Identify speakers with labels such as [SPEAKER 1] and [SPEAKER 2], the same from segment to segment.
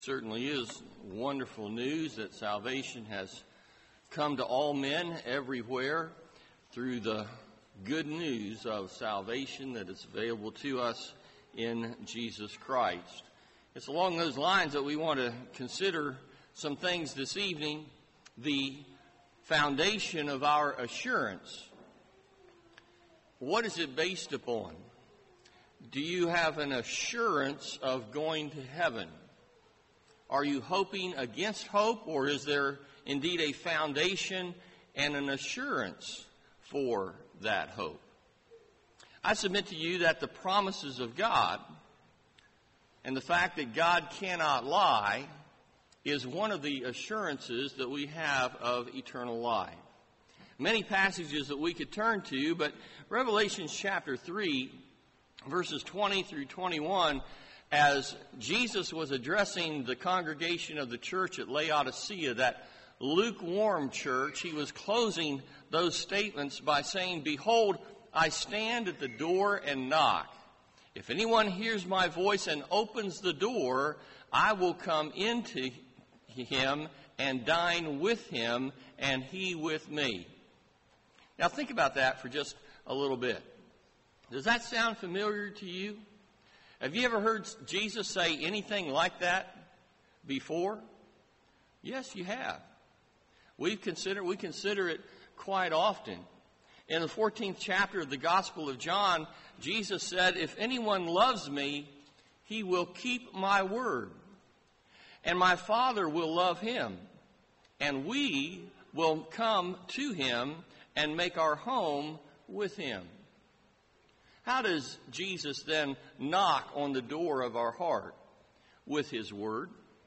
[SPEAKER 1] Certainly is wonderful news that salvation has come to all men everywhere through the good news of salvation that is available to us in Jesus Christ. It's along those lines that we want to consider some things this evening. The foundation of our assurance. What is it based upon? Do you have an assurance of going to heaven? Are you hoping against hope, or is there indeed a foundation and an assurance for that hope? I submit to you that the promises of God and the fact that God cannot lie is one of the assurances that we have of eternal life. Many passages that we could turn to, but Revelation chapter 3, verses 20 through 21, as Jesus was addressing the congregation of the church at Laodicea, that lukewarm church, he was closing those statements by saying, "Behold, I stand at the door and knock. If anyone hears my voice and opens the door, I will come into him and dine with him, and he with me." Now think about that for just a little bit. Does that sound familiar to you? Have you ever heard Jesus say anything like that before? Yes, you have. We consider it quite often. In the 14th chapter of the Gospel of John, Jesus said, "If anyone loves me, he will keep my word. And my Father will love him. And we will come to him and make our home with him." How does Jesus then knock on the door of our heart? With his word.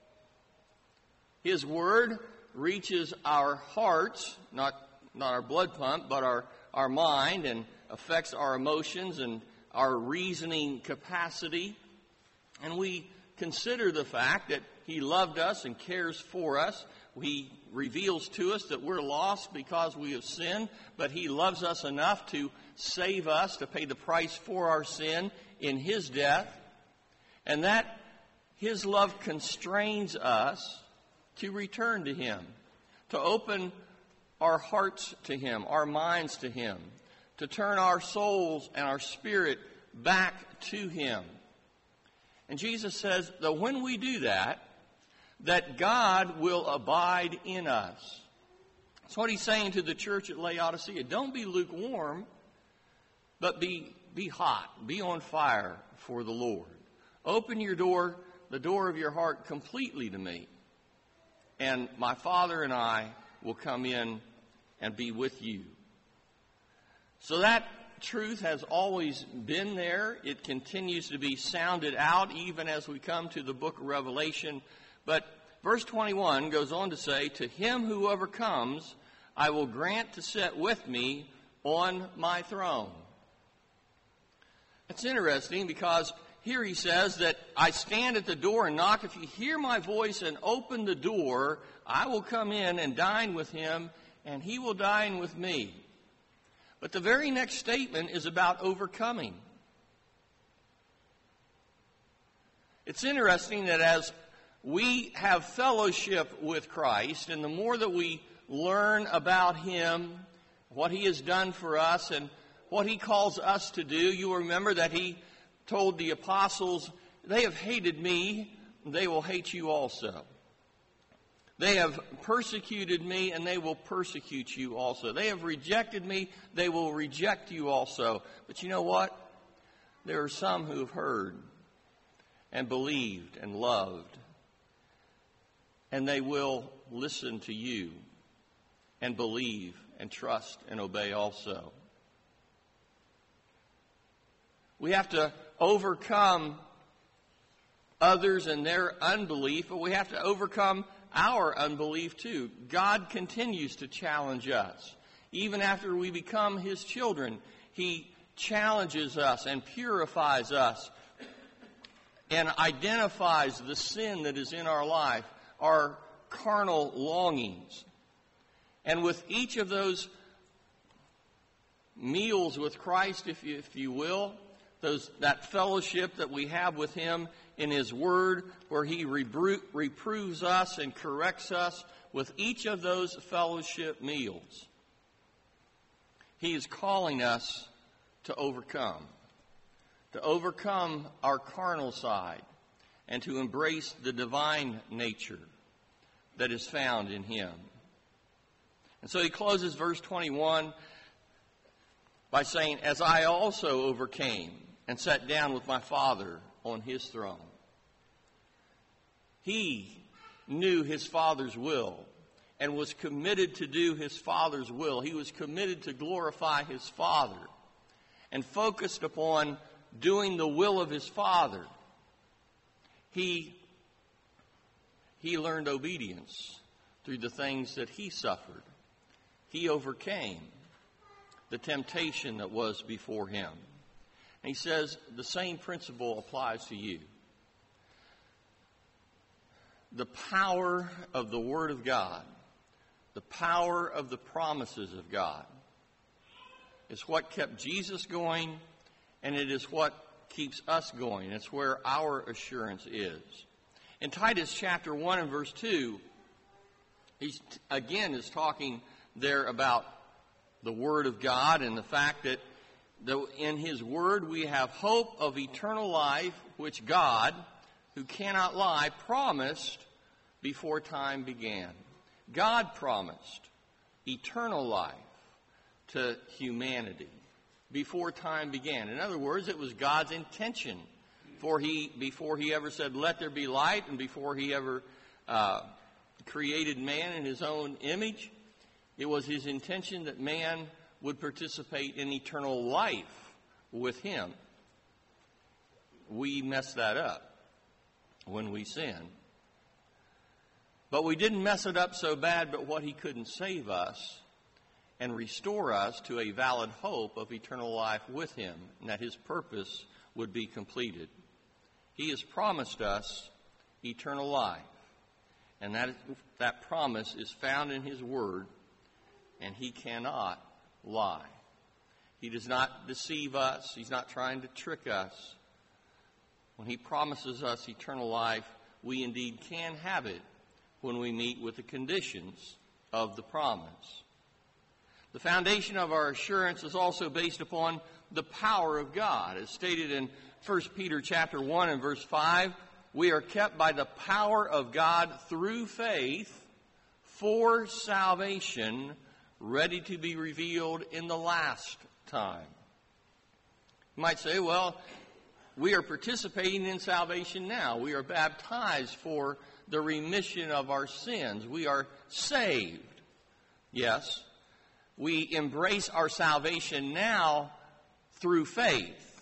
[SPEAKER 1] His word reaches our hearts, not our blood pump, but our mind, and affects our emotions and our reasoning capacity. And we consider the fact that he loved us and cares for us. He reveals to us that we're lost because we have sinned, but he loves us enough to save us, to pay the price for our sin in his death, and that his love constrains us to return to him, to open our hearts to him, our minds to him, to turn our souls and our spirit back to him. And Jesus says that when we do that God will abide in us. That's what he's saying to the church at Laodicea. Don't be lukewarm, but be hot, be on fire for the Lord. Open your door, the door of your heart, completely to me. And my Father and I will come in and be with you. So that truth has always been there. It continues to be sounded out even as we come to the book of Revelation. But verse 21 goes on to say, "To him who overcomes, I will grant to sit with me on my throne." It's interesting because here he says that I stand at the door and knock. If you hear my voice and open the door, I will come in and dine with him, and he will dine with me. But the very next statement is about overcoming. It's interesting that as we have fellowship with Christ, and the more that we learn about him, what he has done for us, and what he calls us to do, you will remember that he told the apostles, "They have hated me, they will hate you also. They have persecuted me, and they will persecute you also. They have rejected me, they will reject you also." But you know what? There are some who have heard and believed and loved, and they will listen to you and believe and trust and obey also. We have to overcome others and their unbelief, but we have to overcome our unbelief too. God continues to challenge us. Even after we become his children, he challenges us and purifies us and identifies the sin that is in our life, our carnal longings. And with each of those meals with Christ, if you will, that fellowship that we have with him, in His Word, where He reproves us and corrects us with each of those fellowship meals. He is calling us to overcome our carnal side and to embrace the divine nature that is found in Him. And so He closes verse 21 by saying, "As I also overcame and sat down with my Father on His throne." He knew His Father's will and was committed to do His Father's will. He was committed to glorify His Father and focused upon doing the will of His Father. He learned obedience through the things that He suffered. He overcame the temptation that was before Him. And He says the same principle applies to you. The power of the Word of God, the power of the promises of God, is what kept Jesus going, and it is what keeps us going. It's where our assurance is. In Titus chapter 1 and verse 2, he again is talking there about the Word of God and the fact that in His Word we have hope of eternal life, which God, who cannot lie, promised before time began. God promised eternal life to humanity before time began. In other words, it was God's intention before He ever said, "Let there be light," and before He ever created man in His own image. It was His intention that man would participate in eternal life with Him. We mess that up when we sin. But we didn't mess it up so bad but what He couldn't save us and restore us to a valid hope of eternal life with Him, and that His purpose would be completed. He has promised us eternal life, and that promise is found in His Word, and He cannot lie. He does not deceive us. He's not trying to trick us. When He promises us eternal life, we indeed can have it when we meet with the conditions of the promise. The foundation of our assurance is also based upon the power of God. As stated in 1 Peter chapter 1 and verse 5, we are kept by the power of God through faith for salvation, ready to be revealed in the last time. You might say, well, we are participating in salvation now. We are baptized for the remission of our sins. We are saved. Yes, we embrace our salvation now through faith.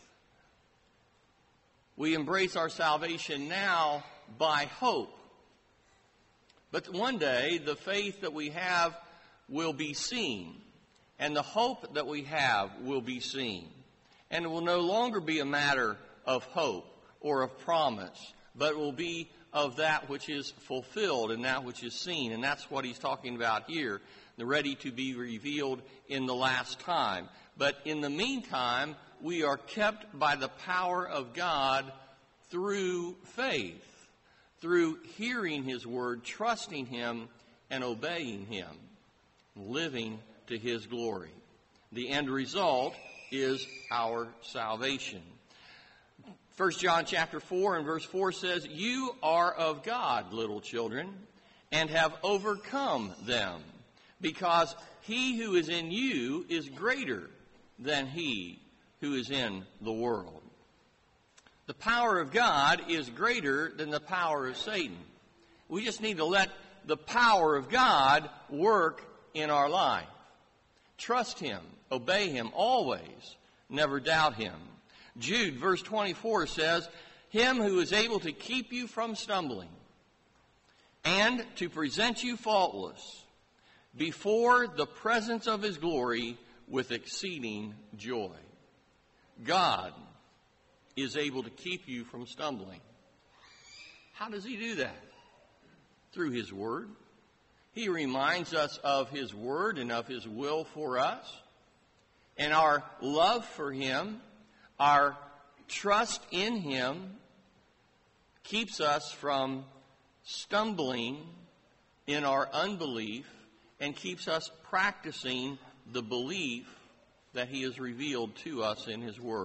[SPEAKER 1] We embrace our salvation now by hope. But one day, the faith that we have will be seen, and the hope that we have will be seen. And it will no longer be a matter of hope or of promise, but it will be of that which is fulfilled and that which is seen. And that's what he's talking about here, the ready to be revealed in the last time. But in the meantime, we are kept by the power of God through faith, through hearing His Word, trusting Him, and obeying Him, living to His glory. The end result is our salvation. 1 John chapter 4 and verse 4 says, "You are of God, little children, and have overcome them, because He who is in you is greater than he who is in the world." The power of God is greater than the power of Satan. We just need to let the power of God work in our life. Trust Him, obey Him always, never doubt Him. Jude, verse 24 says, "Him who is able to keep you from stumbling and to present you faultless before the presence of His glory with exceeding joy." God is able to keep you from stumbling. How does He do that? Through His Word. He reminds us of His Word and of His will for us. And our love for Him, our trust in Him, keeps us from stumbling in our unbelief, and keeps us practicing the belief that he has revealed to us in his word.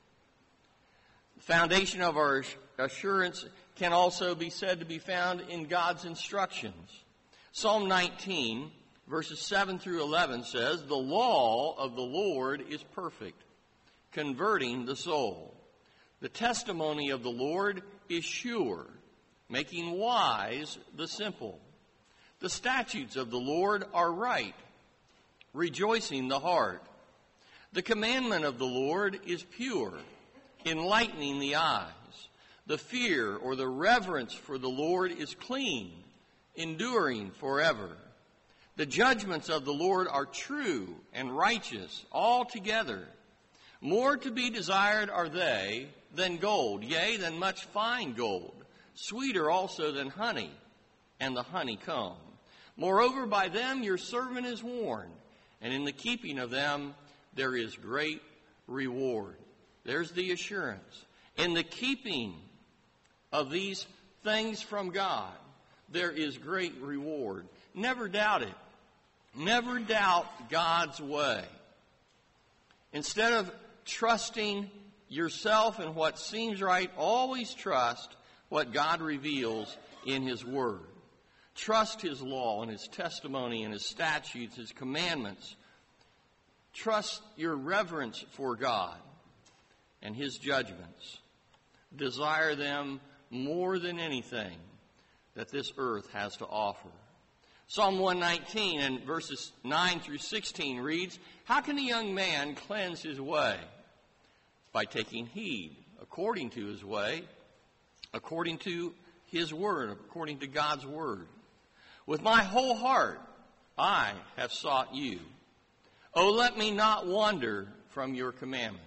[SPEAKER 1] The foundation of our assurance can also be said to be found in God's instructions. Psalm 19, verses 7 through 11 says, "The law of the Lord is perfect, converting the soul. The testimony of the Lord is sure, making wise the simple. The statutes of the Lord are right, rejoicing the heart. The commandment of the Lord is pure, enlightening the eyes. The fear or the reverence for the Lord is clean, enduring forever. The judgments of the Lord are true and righteous altogether. More to be desired are they than gold, yea, than much fine gold, sweeter also than honey and the honeycomb. Moreover, by them your servant is warned, and in the keeping of them there is great reward." There's the assurance. In the keeping of these things from God, there is great reward. Never doubt it. Never doubt God's way. Instead of trusting yourself in what seems right, always trust what God reveals in his word. Trust his law and his testimony and his statutes, his commandments. Trust your reverence for God and his judgments. Desire them more than anything that this earth has to offer. Psalm 119 and verses 9 through 16 reads, "How can a young man cleanse his way? By taking heed, according to his way, according to his word, according to God's word. With my whole heart I have sought you. Oh, let me not wander from your commandments.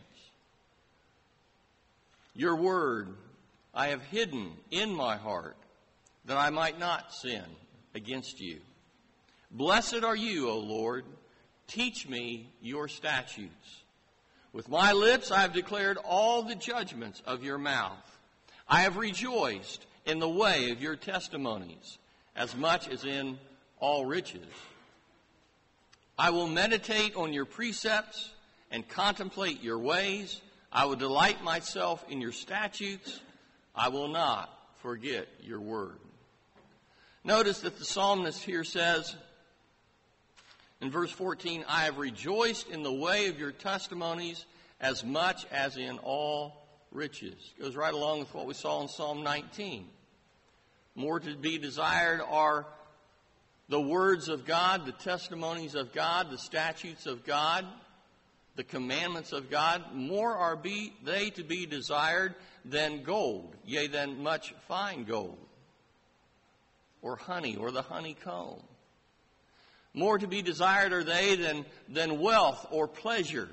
[SPEAKER 1] Your word I have hidden in my heart, that I might not sin against you. Blessed are you, O Lord. Teach me your statutes. With my lips I have declared all the judgments of your mouth. I have rejoiced in the way of your testimonies, as much as in all riches. I will meditate on your precepts and contemplate your ways. I will delight myself in your statutes. I will not forget your word." Notice that the psalmist here says in verse 14, "I have rejoiced in the way of your testimonies as much as in all riches." Goes right along with what we saw in Psalm 19. More to be desired are the words of God, the testimonies of God, the statutes of God, the commandments of God. More are they to be desired than gold, yea, than much fine gold, or honey, or the honeycomb. More to be desired are they than wealth or pleasure.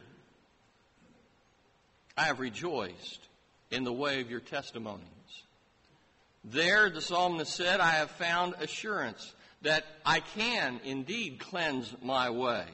[SPEAKER 1] I have rejoiced in the way of your testimonies. There, the psalmist said, I have found assurance that I can indeed cleanse my way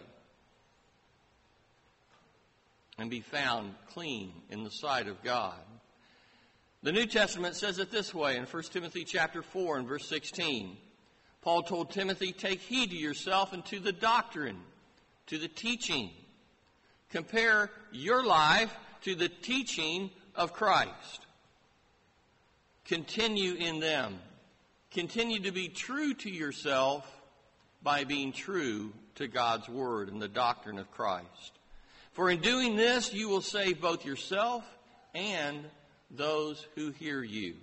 [SPEAKER 1] and be found clean in the sight of God. The New Testament says it this way in 1 Timothy chapter 4 and verse 16. Paul told Timothy, "Take heed to yourself and to the doctrine, to the teaching. Compare your life to the teaching of Christ. Continue in them. Continue to be true to yourself by being true to God's word and the doctrine of Christ. For in doing this, you will save both yourself and those who hear you."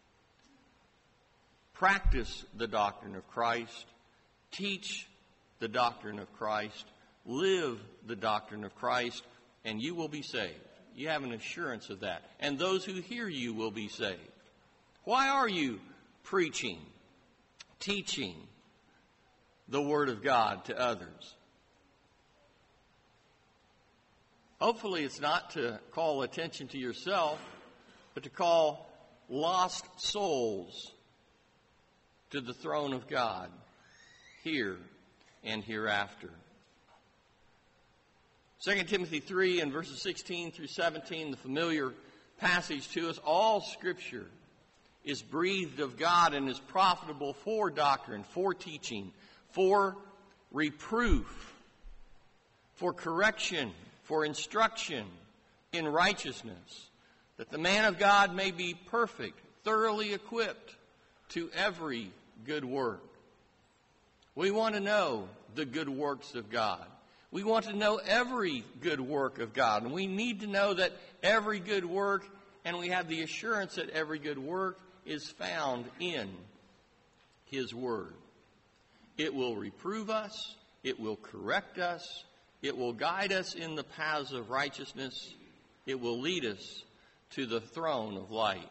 [SPEAKER 1] Practice the doctrine of Christ. Teach the doctrine of Christ. Live the doctrine of Christ, and you will be saved. You have an assurance of that. And those who hear you will be saved. Why are you preaching, teaching the Word of God to others? Hopefully it's not to call attention to yourself, but to call lost souls to the throne of God here and hereafter. 2 Timothy 3 and verses 16 through 17, the familiar passage to us, all Scripture is breathed of God and is profitable for doctrine, for teaching, for reproof, for correction, for instruction in righteousness, that the man of God may be perfect, thoroughly equipped to every good work. We want to know the good works of God. We want to know every good work of God. And we need to know that every good work, and we have the assurance that every good work is found in His Word. It will reprove us. It will correct us. It will guide us in the paths of righteousness. It will lead us to the throne of light.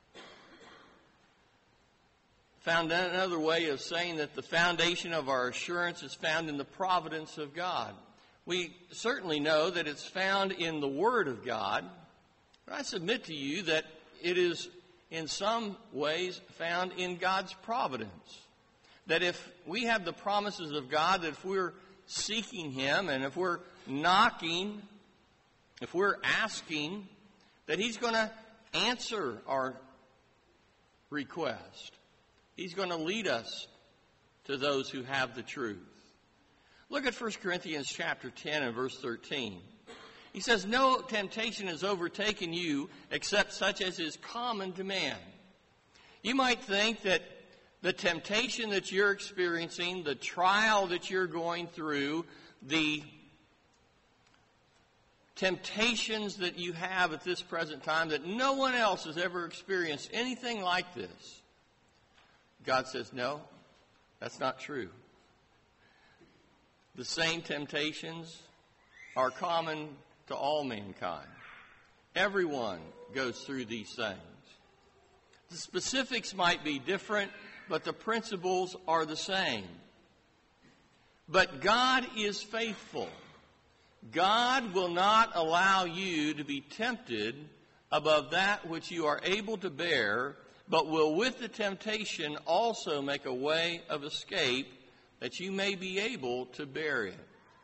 [SPEAKER 1] Found another way of saying that the foundation of our assurance is found in the providence of God. We certainly know that it's found in the Word of God, but I submit to you that it is in some ways found in God's providence. That if we have the promises of God, that if we're seeking Him and if we're knocking, if we're asking, that He's going to answer our request. He's going to lead us to those who have the truth. Look at 1 Corinthians chapter 10 and verse 13. He says, "No temptation has overtaken you except such as is common to man." You might think that the temptation that you're experiencing, the trial that you're going through, the temptations that you have at this present time, that no one else has ever experienced anything like this. God says, no, that's not true. The same temptations are common to all mankind. Everyone goes through these things. The specifics might be different, but the principles are the same. But God is faithful. God will not allow you to be tempted above that which you are able to bear, but will with the temptation also make a way of escape that you may be able to bear it.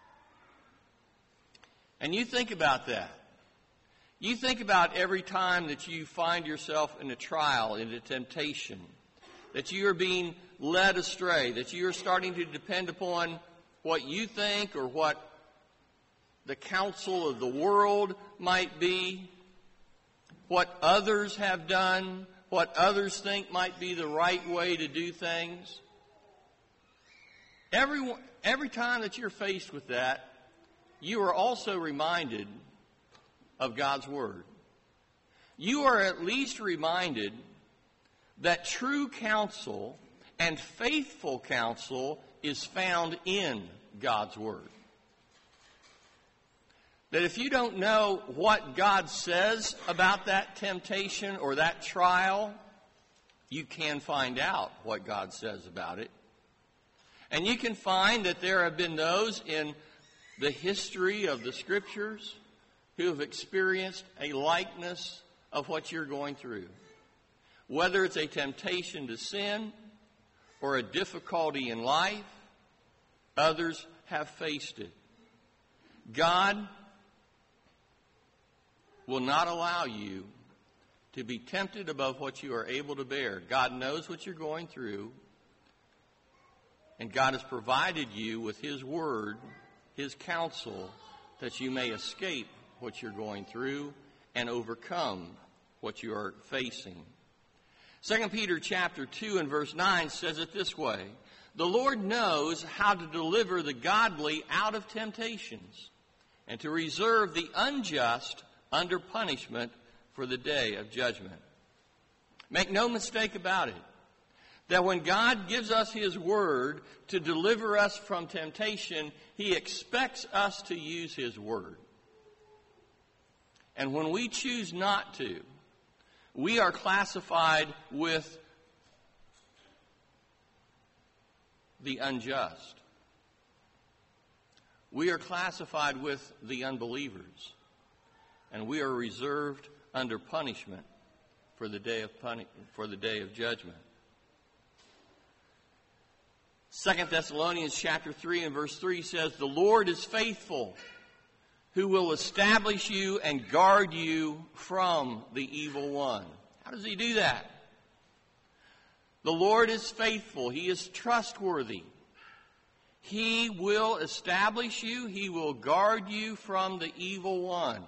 [SPEAKER 1] And you think about that. You think about every time that you find yourself in a trial, in a temptation, that you are being led astray, that you are starting to depend upon what you think or what the counsel of the world might be, what others have done, what others think might be the right way to do things. Every time that you're faced with that, you are also reminded of God's Word. You are at least reminded that true counsel and faithful counsel is found in God's Word. That if you don't know what God says about that temptation or that trial, you can find out what God says about it. And you can find that there have been those in the history of the Scriptures who have experienced a likeness of what you're going through. Whether it's a temptation to sin or a difficulty in life, others have faced it. God will not allow you to be tempted above what you are able to bear. God knows what you're going through, and God has provided you with His Word, His counsel, that you may escape what you're going through and overcome what you are facing. 2 Peter chapter 2 and verse 9 says it this way: "The Lord knows how to deliver the godly out of temptations and to reserve the unjust under punishment for the day of judgment." Make no mistake about it, that when God gives us His Word to deliver us from temptation, He expects us to use His Word. And when we choose not to, we are classified with the unjust. We are classified with the unbelievers. And we are reserved under punishment for the day of judgment. 2 Thessalonians chapter 3 and verse 3 says, "The Lord is faithful, who will establish you and guard you from the evil one." How does He do that? The Lord is faithful. He is trustworthy. He will establish you. He will guard you from the evil one.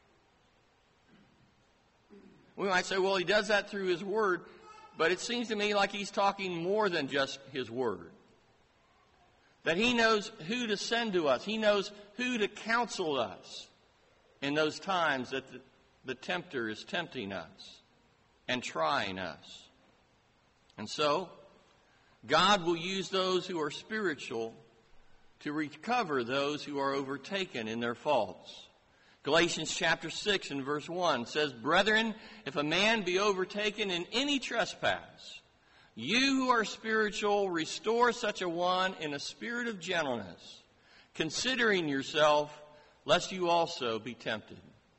[SPEAKER 1] We might say, well, he does that through his word, but it seems to me like he's talking more than just his word. That he knows who to send to us. He knows who to counsel us in those times that the tempter is tempting us and trying us. And so, God will use those who are spiritual to recover those who are overtaken in their faults. Galatians chapter 6 and verse 1 says, Brethren, if a man be overtaken in any trespass, you who are spiritual, restore such a one in a spirit of gentleness, considering yourself, lest you also be tempted.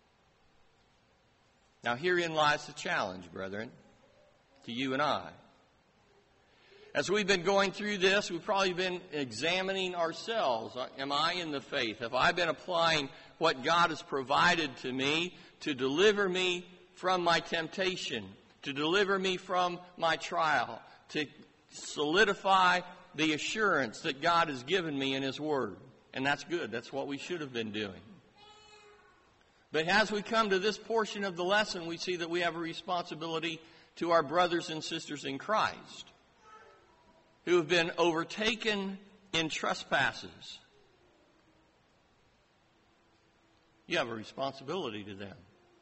[SPEAKER 1] Now herein lies the challenge, brethren, to you and I. As we've been going through this, we've probably been examining ourselves. Am I in the faith? Have I been applying what God has provided to me to deliver me from my temptation, to deliver me from my trial, to solidify the assurance that God has given me in His Word? And that's good. That's what we should have been doing. But as we come to this portion of the lesson, we see that we have a responsibility to our brothers and sisters in Christ who have been overtaken in trespasses. You have a responsibility to them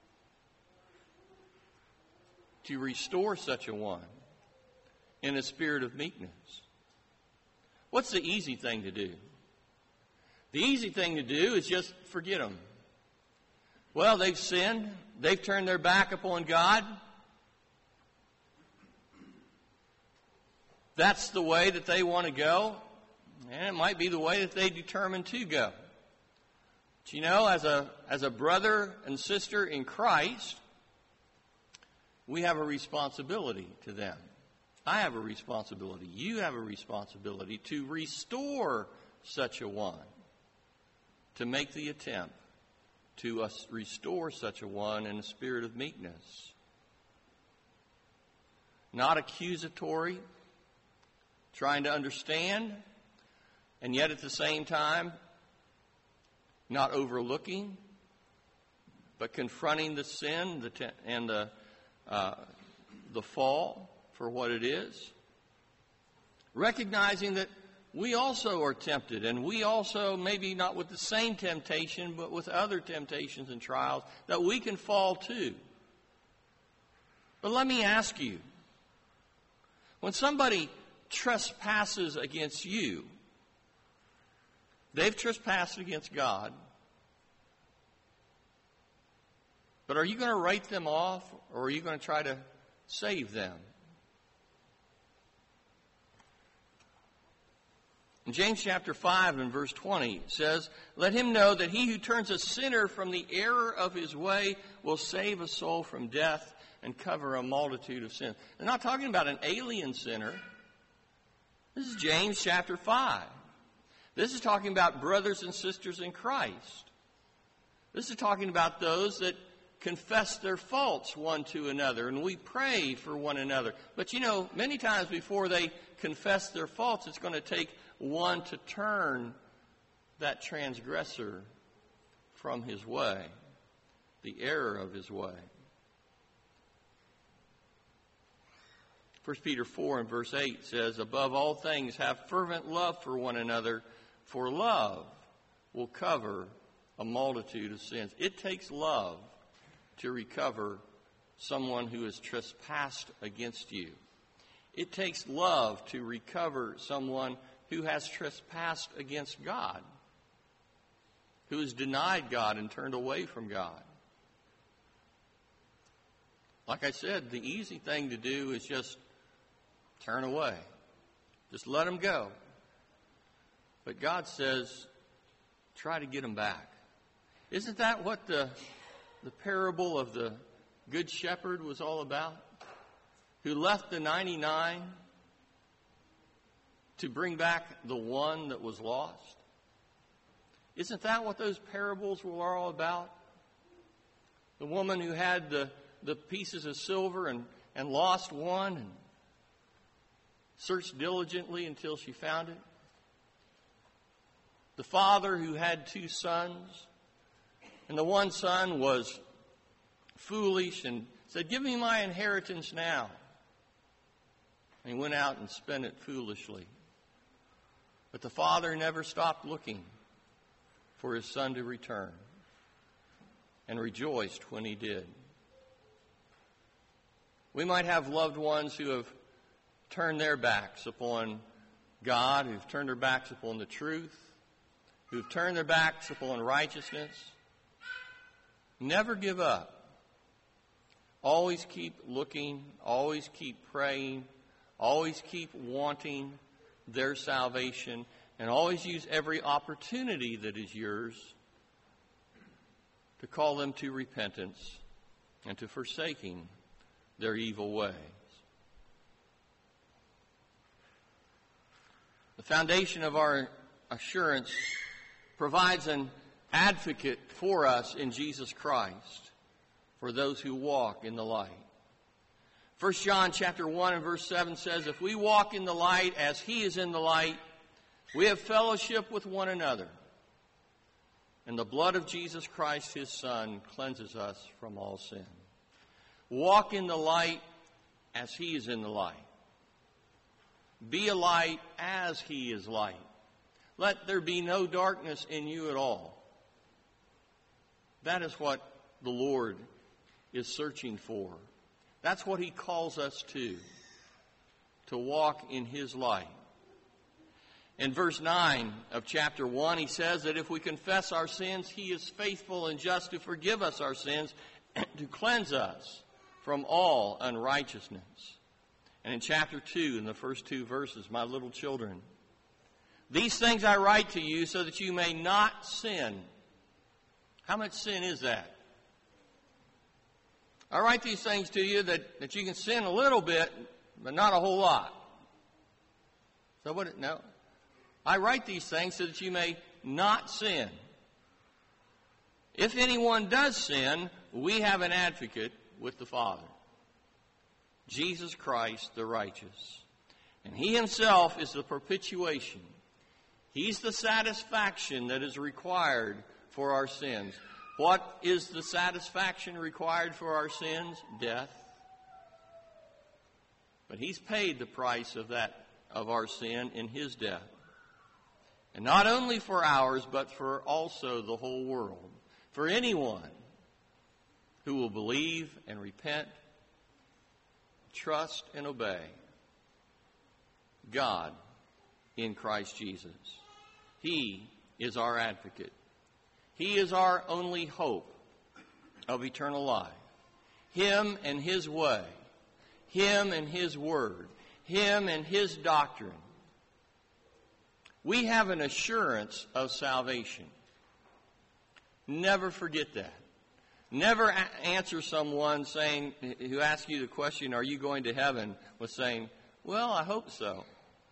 [SPEAKER 1] to restore such a one in a spirit of meekness. What's the easy thing to do? The easy thing to do is just forget them. Well, they've sinned. They've turned their back upon God. That's the way that they want to go, and it might be the way that they determine to go. But you know, as a brother and sister in Christ, we have a responsibility to them. I have a responsibility. You have a responsibility to restore such a one, to make the attempt to restore such a one in a spirit of meekness. Not accusatory, trying to understand, and yet at the same time, not overlooking, but confronting the sin and the fall for what it is. Recognizing that we also are tempted, and we also, maybe not with the same temptation, but with other temptations and trials, that we can fall to. But let me ask you, when somebody trespasses against you, they've trespassed against God, but are you going to write them off, or are you going to try to save them? In James chapter 5 and verse 20 it says, Let him know that he who turns a sinner from the error of his way will save a soul from death and cover a multitude of sins. They're not talking about an alien sinner. This is James chapter 5. This is talking about brothers and sisters in Christ. This is talking about those that confess their faults one to another, and we pray for one another. But you know, many times before they confess their faults, it's going to take one to turn that transgressor from his way, the error of his way. 1 Peter 4 and verse 8 says, Above all things, have fervent love for one another, for love will cover a multitude of sins. It takes love to recover someone who has trespassed against you. It takes love to recover someone who has trespassed against God, who has denied God and turned away from God. Like I said, the easy thing to do is just turn away. Just let them go. But God says, try to get them back. Isn't that what the parable of the Good Shepherd was all about? Who left the 99 to bring back the one that was lost? Isn't that what those parables were all about? The woman who had the pieces of silver and lost one, and searched diligently until she found it. The father who had 2 sons, and the one son was foolish and said, "Give me my inheritance now." And he went out and spent it foolishly. But the father never stopped looking for his son to return, and rejoiced when he did. We might have loved ones who have turned their backs upon God, who've turned their backs upon the truth, who've turned their backs upon righteousness. Never give up. Always keep looking, always keep praying, always keep wanting their salvation, and always use every opportunity that is yours to call them to repentance and to forsaking their evil ways. The foundation of our assurance provides an advocate for us in Jesus Christ, for those who walk in the light. 1 John chapter 1 and verse 7 says, "If we walk in the light as he is in the light, we have fellowship with one another. And the blood of Jesus Christ, his Son, cleanses us from all sin." Walk in the light as he is in the light. Be a light as he is light. Let there be no darkness in you at all. That is what the Lord is searching for. That's what he calls us to walk in his light. In verse 9 of chapter 1, he says that if we confess our sins, he is faithful and just to forgive us our sins and to cleanse us from all unrighteousness. And in chapter 2, in the first 2 verses, "My little children, these things I write to you so that you may not sin." How much sin is that? I write these things to you that you can sin a little bit, but not a whole lot. So what? No. I write these things so that you may not sin. If anyone does sin, we have an advocate with the Father, Jesus Christ the righteous. And he himself is the propitiation. He's the satisfaction that is required for our sins. What is the satisfaction required for our sins? Death. But he's paid the price of our sin in his death. And not only for ours, but for also the whole world. For anyone who will believe and repent, trust and obey God in Christ Jesus. He is our advocate. He is our only hope of eternal life. Him and his way. Him and his word. Him and his doctrine. We have an assurance of salvation. Never forget that. Never answer someone who asks you the question, "Are you going to heaven?" with saying, "Well, I hope so."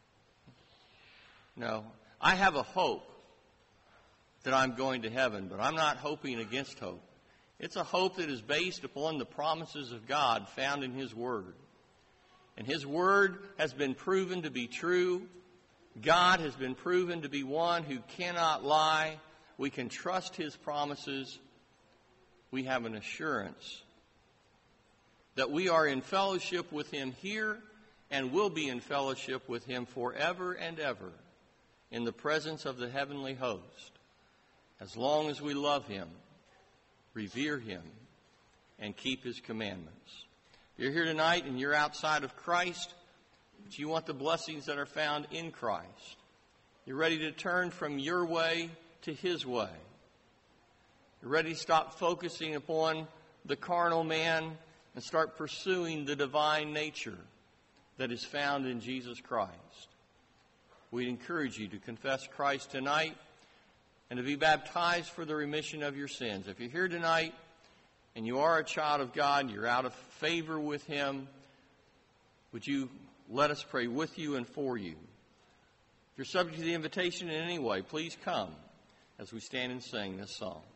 [SPEAKER 1] No, I have a hope that I'm going to heaven, but I'm not hoping against hope. It's a hope that is based upon the promises of God found in his word. And his word has been proven to be true. God has been proven to be one who cannot lie. We can trust his promises. We have an assurance that we are in fellowship with him here and will be in fellowship with him forever and ever in the presence of the heavenly host, as long as we love him, revere him, and keep his commandments. If you're here tonight and you're outside of Christ, but you want the blessings that are found in Christ, you're ready to turn from your way to his way. You're ready to stop focusing upon the carnal man and start pursuing the divine nature that is found in Jesus Christ. We'd encourage you to confess Christ tonight and to be baptized for the remission of your sins. If you're here tonight and you are a child of God, you're out of favor with him, would you let us pray with you and for you? If you're subject to the invitation in any way, please come as we stand and sing this song.